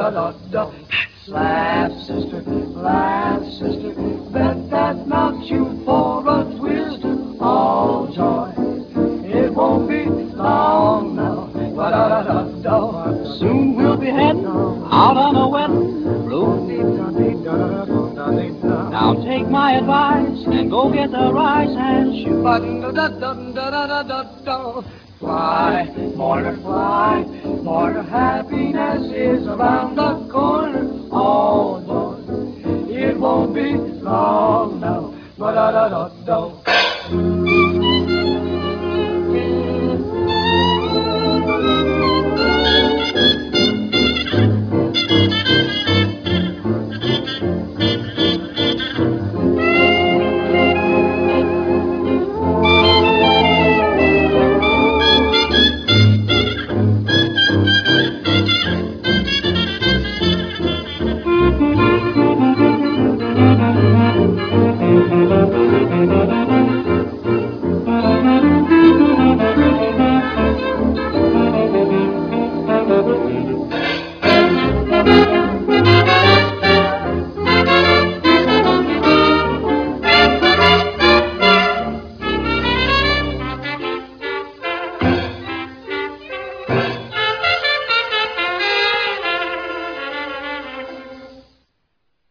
da-da-da-da-da. Laugh, sister, bet that knocks you for a twist. All joy, it won't be long now. Da-da-da-da-da. Soon we'll be heading out on a wedding blue. Now take my advice and go get the rice and shoot. Fly, more to happiness is around the